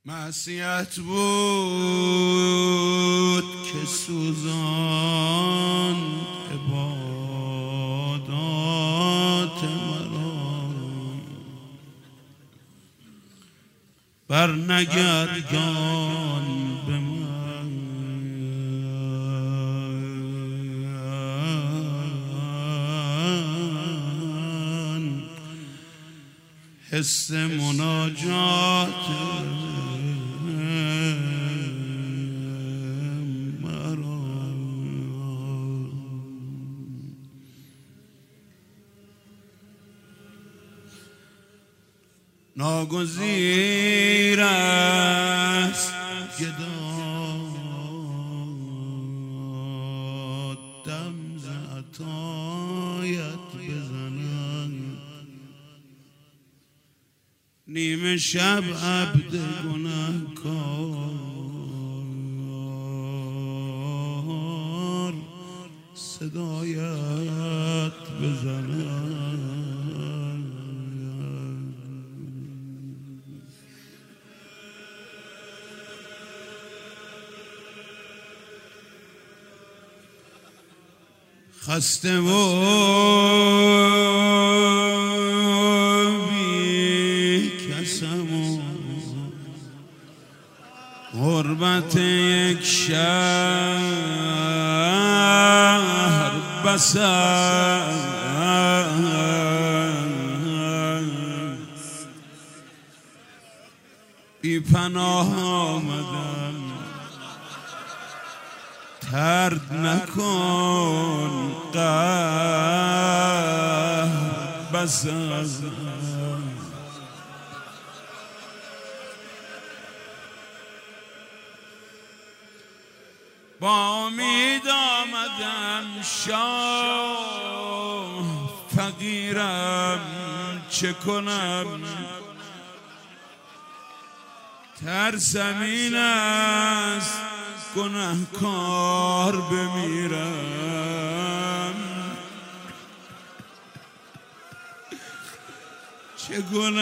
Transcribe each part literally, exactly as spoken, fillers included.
معصیت بود که سوزان عبادات مرا بر نگردان به من حس مناجات ناگزیر است گدا دم ز عطایت بزنم نیمه شب عبد گناهکار صدایت بزنم خسته و بی کسم و غربت یک شهر بسر بی پناه آمدم ترد نکن قهر بس از با امید آمدم شاه فقیرم چه کنم ترسم این است گناهکار بمیرم چه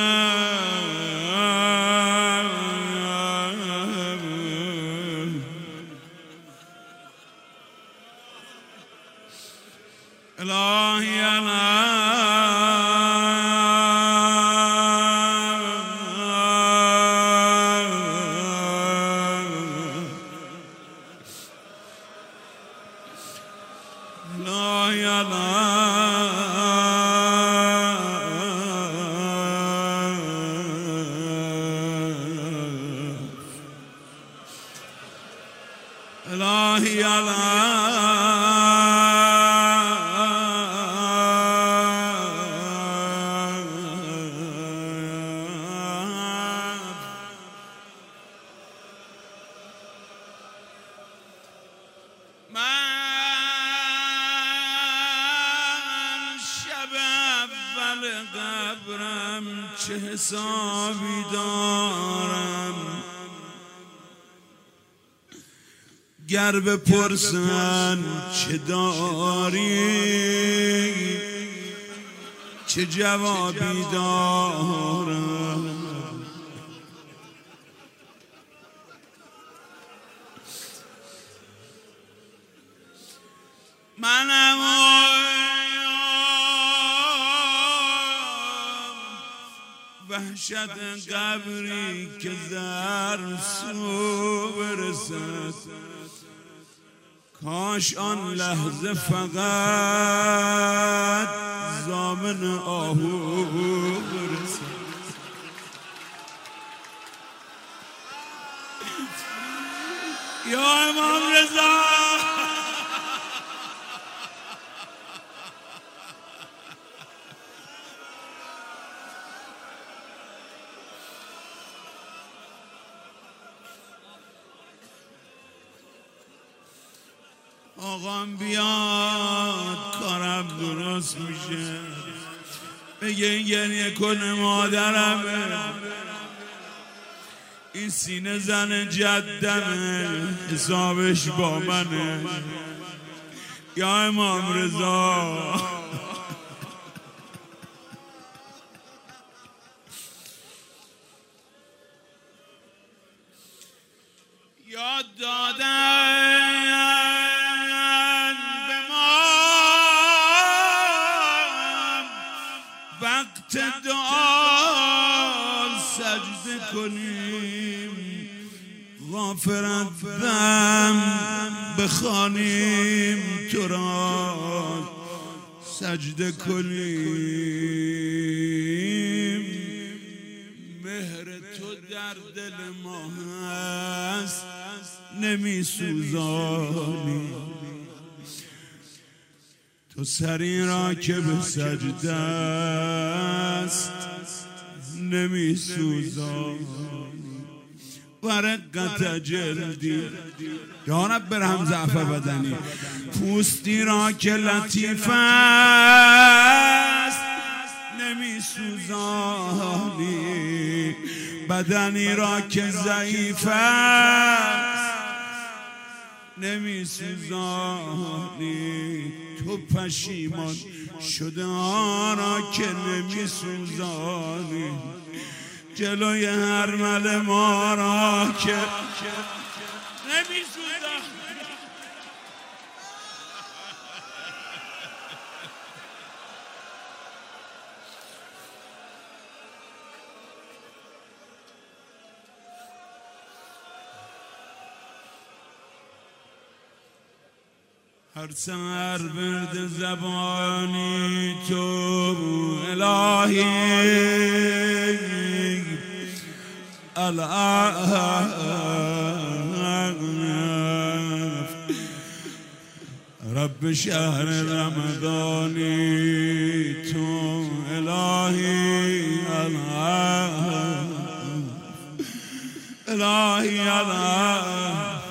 گناه الهی الهی قبرم چه حسابی دارم گر بپرسن چه داری چه جوابی دارم منم وحشت قبری که در سو برسد کاش آن لحظه فقط زامن آهو برسد یا امام رضا آقام بیاد کارم درست میشه بگه این گریه کنه مادرمه این سینه زن جدمه حسابش با منه یا امام رضا یاد دادن به ما وقت دعا سجده کنیم، غافرت دم بخوانیم، تو را سجده کنیم. مهر تو در دل ما هست نمی سوزانی، تو سری را که به سجده است نمی سوزانی. ورقت جلدی یا رب برهم ضعف بدنی، پوستی را که لطیف است نمی سوزانی، بدنی را که ضعیف است نمی سوزانی. تو پشیمان شده آنا که نمی سوزانی، جلوی هر مل ما را که نمی سوزانی. هر سحر برد زبانی تو الهی، الاف رب شهر رمضانی تو الهی، الاف الهی الاف